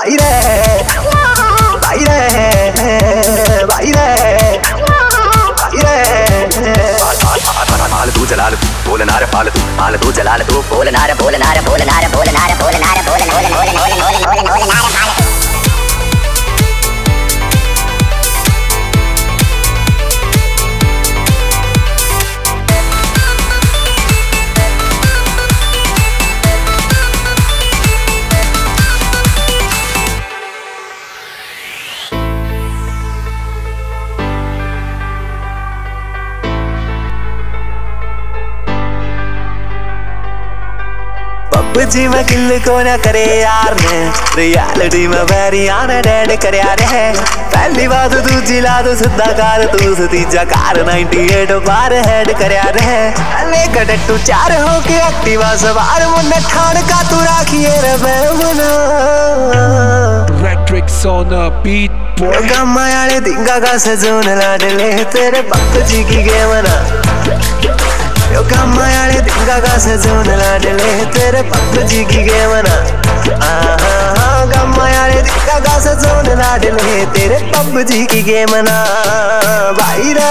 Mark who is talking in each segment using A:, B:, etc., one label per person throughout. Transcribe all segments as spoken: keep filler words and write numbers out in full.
A: भाई रे भाई रे भाई रे भाई रे फाल तू जलाल तू बोल नार फाल तू फाल तू जलाल तू बोल नार बोल नार बोल नार बोल नार बोल नार बोल बोल बोल बोल बोल बोल बोल नार फाल पबजी में किल को ना करे यार ने रियलिटी में बैरिया ने डेड करे यार है पहली बात तू जिला तो सीधा कार तू तीजा कार अट्ठानवे बार हेड करे यार है अले कटटू चार हो के एक्टिवा सवार मुन्ने ठाण का तू राखिए रे बेमना
B: Retrix on a beat boy
A: गम्मा याले दिंगा का सजोन लाडले तेरे पबजी की गेम ना यो गम्मा याले दिंगा का सजोन लाडले तेरे पबजी की गेम ना आहा गम्मा याले दिंगा का सजोन लाडले तेरे पबजी की गेम ना भाई रे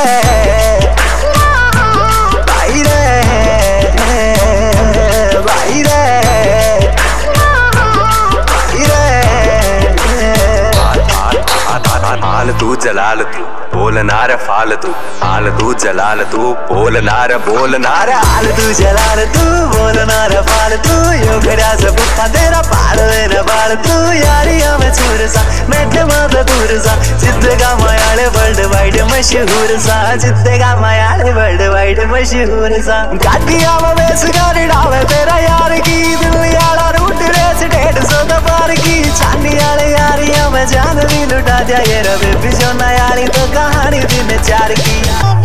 A: भाई रे भाई रे फाल तू जलाल तू बोल नार फाल तू फाल तू जलाल तू बोल नार बोल नार हाल तू जलाल तू बोल नार फाल तू यो घड़ा से बुक्का तेरा पाल मेरा बाल तू यारिया में छूर सा बैठे माता दूर सा जिद्देगा मायाले वर्ल्ड वाइड मशहूर सा जिद्देगा मायाले वर्ल्ड वाइड मशहूर सा गाड़िया में बेस गाड़ी डावे तेरा यार की दिल यारा रूट रेस डेढ़ सौ दबार की चांदी वाले यारिया में जान भी लुटा जाए रे बिजोना यारी तो कहानी दिन चार की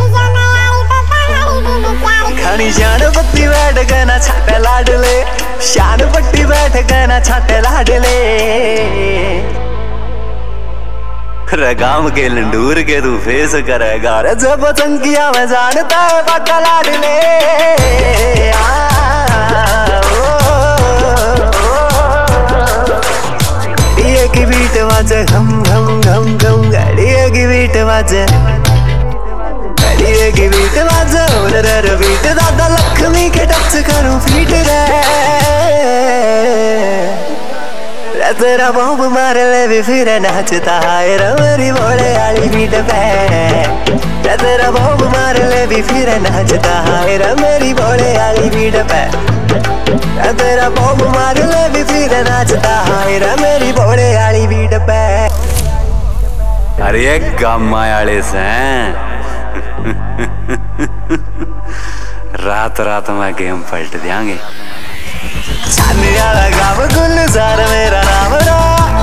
A: खनी जान पट्टी बैठ गए ना छाटे लाडले शान पट्टी बैठ गए ना छाटे लाडले रगाम के लंडूर के तू फेस करेगा रे जब चंकिया में जानता है पक्का लाडले की बीट वाजे घम घम घम घम गाड़िया की बीट वाजे गाड़िया की बीट वाजे ओलर बीट दादा लक्ष्मी के टच करूं फीट रे रे तेरा बॉम्ब मार ले भी फिर नाचता है रे मेरी बोले आली बीट पे रे तेरा बॉम्ब मार ले भी फिर नाचता है रे मेरी बोले आली बीट पे तेरा बॉम्ब मार ले भी फिर नाचता है रे मेरी बोले आली बीट पे अरे गम्मा आले से रात रात में गेम पलट देंगे छाने वाला गाँव गुलजार मेरा नाम रा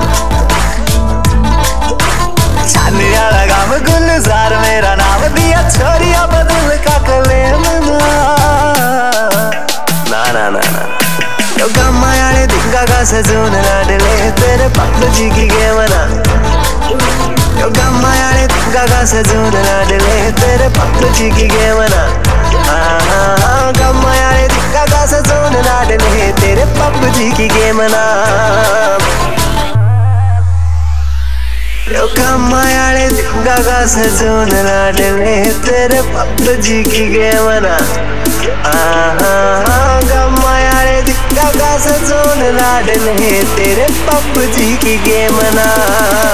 A: छाने वाला गाँव गुलजार मेरा नाम दिया छोरिया बदल का कले ना ना ना ना यो गम्मा याले दिंगा का सजोन लाडले तेरे पबजी की गेम ना यो गम्मा याले दिंगा का सजोन लाडले तेरे पबजी की गेम ना हाँ गम्मा याले दिंगा का सजोन लाडले तेरे पबजी की गेम ना यो गम्मा याले दिंगा का सजोन लाडले तेरे पबजी की गेम ना हाँ गम्मा याले दिंगा का सजोन लाडले तेरे पबजी की गेम ना।